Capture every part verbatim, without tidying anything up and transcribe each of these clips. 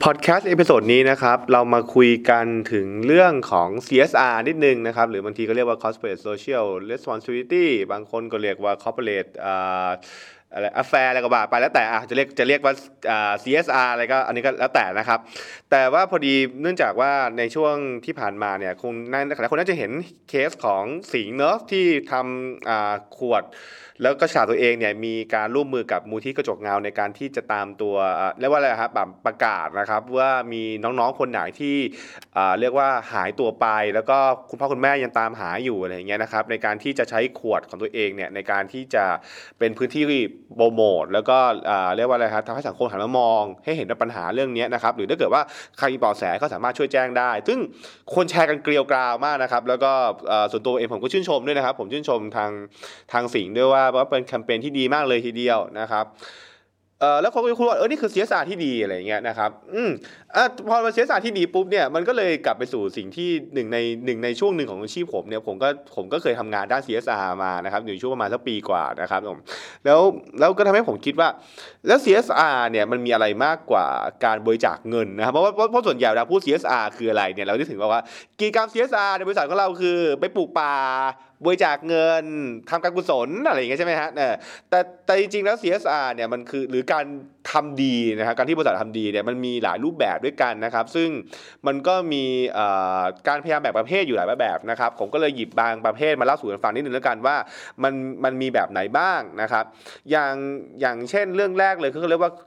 พอดแคสต์เอพิโซดนี้นะครับเรามาคุยกันถึงเรื่องของ ซี เอส อาร์ นิดนึงนะครับหรือบางทีก็เรียกว่า Corporate Social Responsibility บางคนก็เรียกว่า Corporate อ่าอะไร Affair อะไรก็ว่าไปแล้วแต่อ่ะจะเรียกจะเรียกว่าอ่า ซี เอส อาร์ อะไรก็อันนี้ก็แล้วแต่นะครับแต่ว่าพอดีเนื่องจากว่าในช่วงที่ผ่านมาเนี่ยคงน่าหลายคนน่าจะเห็นเคสของสิงห์เนอะที่ทำอ่าขวดแล้วก็ฉลาดตัวเองเนี่ยมีการร่วมมือกับมูลที่กระจกเงาในการที่จะตามตัวเรียกว่าอะไรครับแบบประกาศนะครับว่ามีน้องๆคนไหนที่เรียกว่าหายตัวไปแล้วก็คุณพ่อคุณแม่ยังตามหาอยู่อะไรอย่างเงี้ยนะครับในการที่จะใช้ขวดของตัวเองเนี่ยในการที่จะเป็นพื้นที่โปรโมทแล้วก็เรียกว่าอะไรครับทำให้สังคมหันมามองให้เห็นปัญหาเรื่องนี้นะครับหรือถ้าเกิดว่าใครมีเบาะแสก็สามารถช่วยแจ้งได้ซึ่งคนแชร์กันเกลียวกราวมากนะครับแล้วก็ส่วนตัวเองผมก็ชื่นชมด้วยนะครับผมชื่นชมทางทางสิงห์ด้วยว่าว่าเป็นแคมเปญที่ดีมากเลยทีเดียวนะครับเอ่อแล้วคนก็จะคุยว่าเออนี่คือ ซี เอส อาร์ ที่ดีอะไรอย่างเงี้ยนะครับอืมอ่ะพอมัน ซี เอส อาร์ ที่ดีปุ๊บเนี่ยมันก็เลยกลับไปสู่สิ่งที่หนึ่งในหนึ่งในช่วงหนึ่งของอาชีพผมเนี่ยผมก็ผมก็เคยทำงานด้าน ซี เอส อาร์ มานะครับอยู่ช่วงประมาณสักปีกว่านะครับผมแล้วแล้วก็ทำให้ผมคิดว่าแล้ว ซี เอส อาร์ เนี่ยมันมีอะไรมากกว่าการบริจาคเงินนะครับเพราะว่าเพราะส่วนใหญ่เวลาพูด ซี เอส อาร์ คืออะไรเนี่ยเราจะถึงว่ากิจกรรม ซี เอส อาร์ ในบริษัทของเราคือไปปลูกป่าบริจาคเงินทำการกุศลอะไรอย่างเงี้ยใช่ไหมฮะเนี่ยแต่แต่จริงๆแล้ว ซี เอส อาร์ เนี่ยมันคือหรือการทำดีนะครับการที่บริษัททำดีเนี่ยมันมีหลายรูปแบบด้วยกันนะครับซึ่งมันก็มีการพยายามแบ่งประเภทอยู่หลายแบบนะครับผมก็เลยหยิบบางประเภทมาเล่าสู่กันฟังนิดนึงแล้วกันว่ามันมันมีแบบไหนบ้างนะครับอย่างอย่างเช่นเรื่องแรกเลยคือเรียกว่า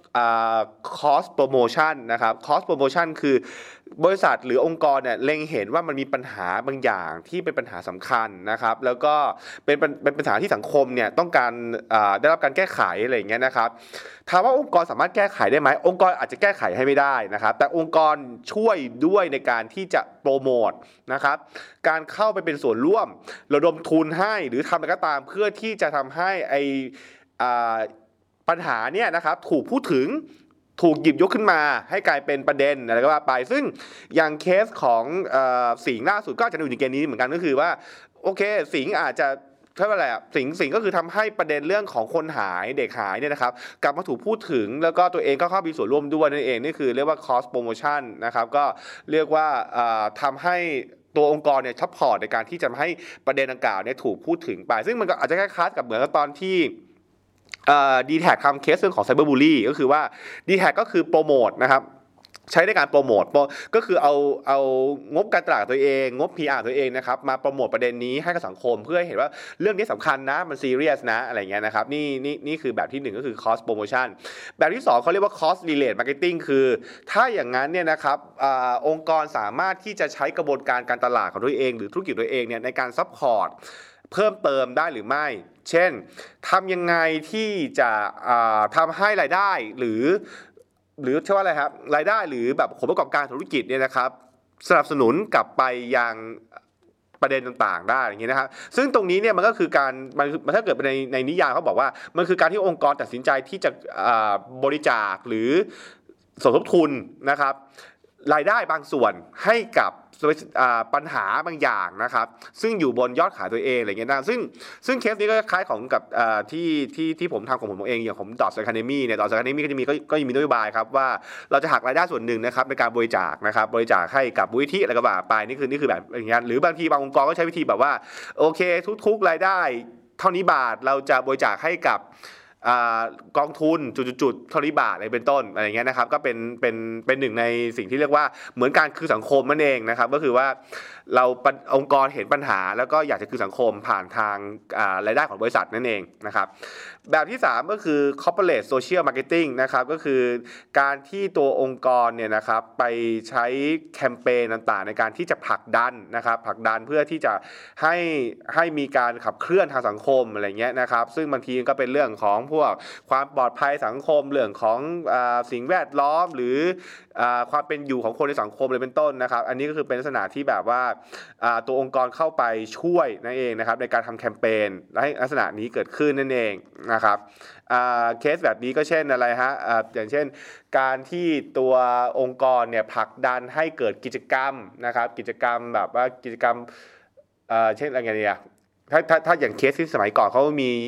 cost promotion นะครับ cost promotion คือบริษัทหรือองค์กรเนี่ยเล็งเห็นว่ามันมีปัญหาบางอย่างที่เป็นปัญหาสำคัญนะครับแล้วก็เป็นเป็นปัญหาที่สังคมเนี่ยต้องการได้รับการแก้ไขอะไรอย่างเงี้ยนะครับถามว่าองค์กรสามารถแก้ไขได้ไหมองค์กรอาจจะแก้ไขให้ไม่ได้นะครับแต่องค์กรช่วยด้วยในการที่จะโปรโมทนะครับการเข้าไปเป็นส่วนร่วมระดมทุนให้หรือทำอะไรก็ตามเพื่อที่จะทำให้ไอปัญหาเนี่ยนะครับถูกพูดถึงถูกหยิบยกขึ้นมาให้กลายเป็นประเด็นอะไรก็ว่าไปซึ่งอย่างเคสของเอ่อสิงห์ล่าสุดก็อาจจะอยู่ในเกณฑ์นี้เหมือนกันก็คือว่าโอเคสิงห์อาจจะเท่าไหร่อ่ะสิงห์สิงห์ก็คือทำให้ประเด็นเรื่องของคนหายเด็กหายเนี่ยนะครับกลับมาถูกพูดถึงแล้วก็ตัวเองก็เข้ามีส่วนร่วมด้วยนั่นเองนี่คือเรียกว่า cost promotion นะครับก็เรียกว่าทำให้ตัวองค์กรเนี่ยซัพพอร์ตในการที่จะให้ประเด็นดังกล่าวเนี่ยถูกพูดถึงไปซึ่งมันก็อาจจะคล้ายๆกับเหมือนกับตอนที่ดีแท็กทำเคสเรื่องของไซเบอร์บูลลี่ก็คือว่า ดี แท็ก ก็คือโปรโมทนะครับใช้ในการโปรโมทก็คือเอาเอางบการตลาดตัวเองงบ พี อาร์ ตัวเองนะครับมาโปรโมทประเด็นนี้ให้กับสังคมเพื่อให้เห็นว่าเรื่องนี้สำคัญนะมันซีเรียสนะอะไรเงี้ยนะครับนี่นี่นี่คือแบบที่หนึ่งก็คือ cost promotion แบบที่สองเขาเรียกว่า cost related marketing คือถ้าอย่างนั้นเนี่ยนะครับอ่าองค์กรสามารถที่จะใช้กระบวนการการตลาดของตัวเองหรือธุรกิจตัวเองเนี่ยในการซัพพอร์ตเพิ่มเติมได้หรือไม่เช่นทำยังไงที่จะทำให้รายได้หรือหรือเชื่อว่าอะไรครับรายได้หรือแบบผลประกอบการธุรกิจเนี่ยนะครับสนับสนุนกลับไปยังประเด็นต่างๆได้อย่างนี้นะครับซึ่งตรงนี้เนี่ยมันก็คือการมันถ้าเกิดในในนิยามเขาบอกว่ามันคือการที่องค์กรตัดสินใจที่จะบริจาคหรือสมทบทุนนะครับรายได้บางส่วนให้กับปัญหาบางอย่างนะครับซึ่งอยู่บนยอดขายตัวเองอะไรเงี้ยนะซึ่งซึ่งเคสนี้ก็คล้ายของกับที่ที่ที่ผมทำของผมเองอย่างผมดอทอะคาเดมี่เนี่ยดอทอะคาเดมี่ก็จะมีก็ก็มีนโยบายครับว่าเราจะหักรายได้ส่วนหนึ่งนะครับในการบริจาคนะครับบริจาคให้กับมูลนิธิอะไรก็ว่าไปนี่คือนี่คือแบบอย่างเงี้ยหรือบางทีบางองค์กรก็ใช้วิธีแบบว่าโอเคทุกๆรายได้เท่านี้บาทเราจะบริจาคให้กับกองทุนจุดๆๆเท่านี้บาทอะไรเป็นต้นอะไรเงี้ยนะครับก็เป็นเป็นเป็นหนึ่งในสิ่งที่เรียกว่าเหมือนการคือสังคมนั่นเองนะครับก็คือว่าเราองค์กรเห็นปัญหาแล้วก็อยากจะคือสังคมผ่านทางรายได้ของบริษัทนั่นเองนะครับแบบที่สามก็คือ corporate social marketing นะครับก็คือการที่ตัวองค์กรเนี่ยนะครับไปใช้แคมเปญต่างๆในการที่จะผลักดันนะครับผลักดันเพื่อที่จะให้ให้มีการขับเคลื่อนทางสังคมอะไรเงี้ยนะครับซึ่งบางทีก็เป็นเรื่องของพวกความปลอดภัยสังคมเรื่องของอ่าสิ่งแวดล้อมหรืออ่าความเป็นอยู่ของคนในสังคมเลยเป็นต้นนะครับอันนี้ก็คือเป็นลักษณะที่แบบว่าอ่าตัวองค์กรเข้าไปช่วยนั่นเองนะครับในการทำแคมเปญและให้ลักษณะนี้เกิดขึ้นนั่นเองนะครับอ่าเคสแบบนี้ก็เช่นอะไรฮะอ่าอย่างเช่นการที่ตัวองค์กรเนี่ยผลักดันให้เกิดกิจกรรมนะครับกิจกรรมแบบว่ากิจกรรมเอ่อเช่นอะไรเงี้ยถ้าถ้าถ้าอย่างเคสที่สมัยก่อนเขามี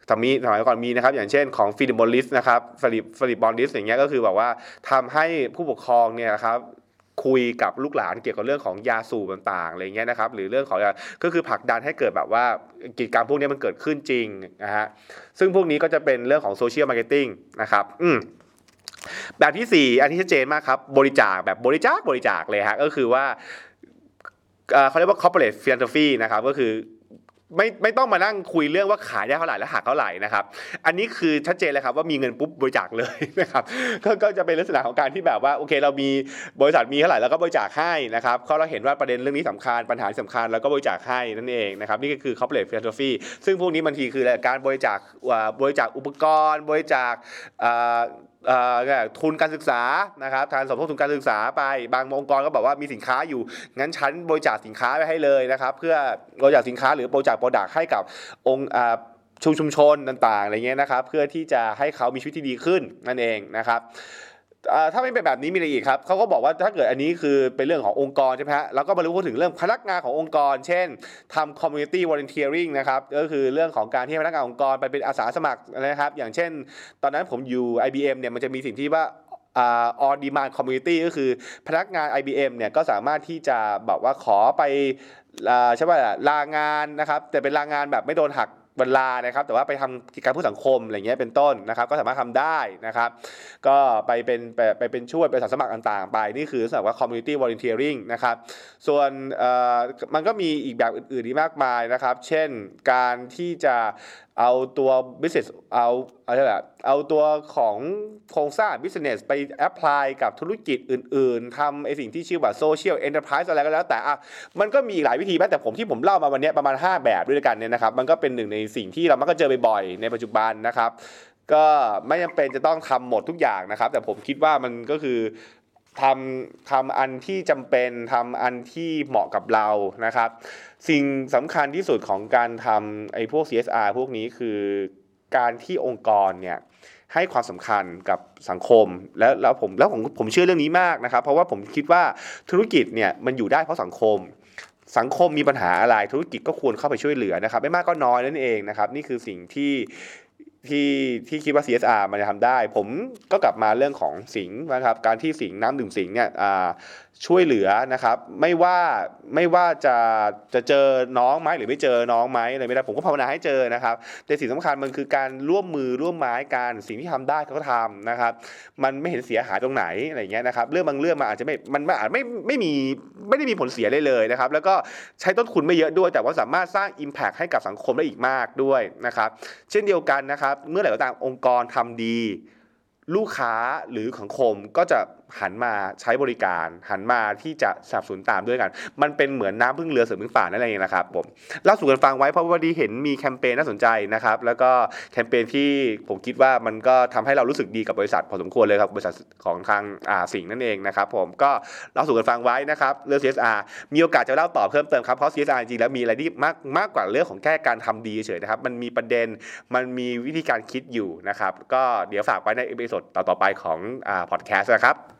สมัยสมัยก่อนมีนะครับอย่างเช่นของฟิลิปบอลลิสนะครับฟิลิปฟิลิปบอลลิสอย่างเงี้ยก็คือแบบว่าทำให้ผู้ปกครองเนี่ยครับคุยกับลูกหลานเกี่ยวกับเรื่องของยาสูบต่างๆอะไรเงี้ยนะครับหรือเรื่องของก็คือผลักดันให้เกิดแบบว่ากิจกรรมพวกนี้มันเกิดขึ้นจริงนะฮะซึ่งพวกนี้ก็จะเป็นเรื่องของโซเชียลมาร์เก็ตติ้งนะครับอืมแบบที่สี่อันที่ชัดเจนมากครับบริจาคแบบบริจาคบริจาคเลยฮะก็คือว่าเขาเรียกว่า corporate philanthropy นะครับก็คือไม่ไม่ต้องมานั่งคุยเรื่องว่าขายได้เท่าไหร่และหักเท่าไหร่นะครับอันนี้คือชัดเจนเลยครับว่ามีเงินปุ๊บบริจาคเลยนะครับ ก็ก็จะเป็นลักษณะของการที่แบบว่าโอเคเรามีบริษัทมีเท่าไหร่แล้วก็บริจาคให้นะครับเพราะเราเห็นว่าประเด็นเรื่องนี้สำคัญปัญหาสำคัญแล้วก็บริจาคให้นั่นเองนะครับนี่ก็คือ corporate philanthropy ซึ่งพวกนี้บางทีคือการบริจาคบริจาคอุปกรณ์บริจาคทุนการศึกษานะครับการสมทบทุนการศึกษาไปบางองค์กรก็บอกว่ามีสินค้าอยู่งั้นฉันบริจาคสินค้าไปให้เลยนะครับเพื่อบริจาคสินค้าหรือบริจาคโปรดักต์ให้กับองค์ชุมชุมชนต่างๆอะไรเงี้ยนะครับเพื่อที่จะให้เขามีชีวิตที่ดีขึ้นนั่นเองนะครับถ้าไม่เป็นแบบนี้มีอะไรอีกครับเขาก็บอกว่าถ้าเกิดอันนี้คือเป็นเรื่องขององค์กรใช่ไหมฮะแล้วก็มารู้ถึงเรื่องพนักงานขององค์กรเช่นทำ community volunteering นะครับก็คือเรื่องของการที่พนักงานองค์กรไปเป็นอาสาสมัครนะครับอย่างเช่นตอนนั้นผมอยู่ ไอ บี เอ็ม เนี่ยมันจะมีสิ่งที่ว่าon demand community ก็คือพนักงาน ไอ บี เอ็ม เนี่ยก็สามารถที่จะแบบว่าขอไปใช่ป่ะลางานนะครับแต่เป็นลางานแบบไม่โดนหักเวลานะครับแต่ว่าไปทำกิจกรรมเพื่อสังคมอะไรเงี้ยเป็นต้นนะครับก็สามารถทำได้นะครับก็ไปเป็นไปไปเป็นช่วยเป็นอาสาสมัครต่างๆไปนี่คือสำหรับว่า community volunteering นะครับส่วนมันก็มีอีกแบบอื่นๆที่มากมายนะครับเช่นการที่จะเอาตัว business เอาอะไรแบบเอาตัวของโครงสร้าง business ไป apply กับธุรกิจอื่นๆทำไอสิ่งที่ชื่อว่า social enterprise อะไรก็แล้วแต่อ่ะมันก็มีหลายวิธีแม้แต่ผมที่ผมเล่ามาวันนี้ประมาณห้าแบบด้วยกันเนี่ยนะครับมันก็เป็นหนึ่งในสิ่งที่เรามักจะเจอบ่อยๆในปัจจุบันนะครับก็ไม่จำเป็นจะต้องทำหมดทุกอย่างนะครับแต่ผมคิดว่ามันก็คือทำทำอันที่จำเป็นทำอันที่เหมาะกับเรานะครับสิ่งสำคัญที่สุดของการทำไอ้พวก ซี เอส อาร์ พวกนี้คือการที่องค์กรเนี่ยให้ความสำคัญกับสังคมแล้วแล้วผมแล้วผมผมเชื่อเรื่องนี้มากนะครับเพราะว่าผมคิดว่าธุรกิจเนี่ยมันอยู่ได้เพราะสังคมสังคมมีปัญหาอะไรธุรกิจก็ควรเข้าไปช่วยเหลือนะครับไม่มากก็น้อยนั่นเองนะครับนี่คือสิ่งที่ที่ที่คิดว่า ซี เอส อาร์ มันจะทำได้ผมก็กลับมาเรื่องของสิงห์นะครับการที่สิงห์น้ำดื่มสิงห์เนี่ยช่วยเหลือนะครับไม่ว่าไม่ว่าจะจะเจอน้องไหมหรือไม่เจอน้องไหมอะไรไม่ได้ผมก็ภาวนาให้เจอนะครับแต่สิ่งสำคัญมันคือการร่วมมือร่วมไม้กันสิ่งที่ทำได้เขาก็ทำนะครับมันไม่เห็นเสียหายตรงไหนอะไรเงี้ยนะครับเรื่องบางเรื่องมันอาจจะไม่มันอาจไม่ไม่มีไม่ได้มีผลเสียเลยเลยนะครับแล้วก็ใช้ต้นทุนไม่เยอะด้วยแต่ว่าสามารถสร้าง impact ให้กับสังคมได้อีกมากด้วยนะครับเช่นเดียวกันนะครับเมื่อไหร่ก็ตามองค์กรทำดีลูกค้าหรือสังคมก็จะหันมาใช้บริการหันมาที่จะสนับสนุนตามด้วยกันมันเป็นเหมือนน้ำพึ่งเรือเสือพึ่งป่านั่นเองนะครับผมเล่าสู่กันฟังไว้เพราะว่าวันนี้เห็นมีแคมเปญน่าสนใจนะครับแล้วก็แคมเปญที่ผมคิดว่ามันก็ทำให้เรารู้สึกดีกับบริษัทพอสมควรเลยครับบริษัทของทางอ่าสิงห์นั่นเองนะครับผมก็เล่าสู่กันฟังไว้นะครับเรื่อง ซี เอส อาร์ มีโอกาสจะเล่าต่อเพิ่มเติมครับเพราะ ซี เอส อาร์ จริงๆแล้วมีอะไรที่มากมากกว่าเรื่องของแค่การทำดีเฉยๆนะครับมันมีประเด็นมันมีวิธีการคิดอยู่นะครับก็เดี๋ยวฝากไว้ในเอพิโซดต่อๆไปของอ่าพอดแคสต์นะครับ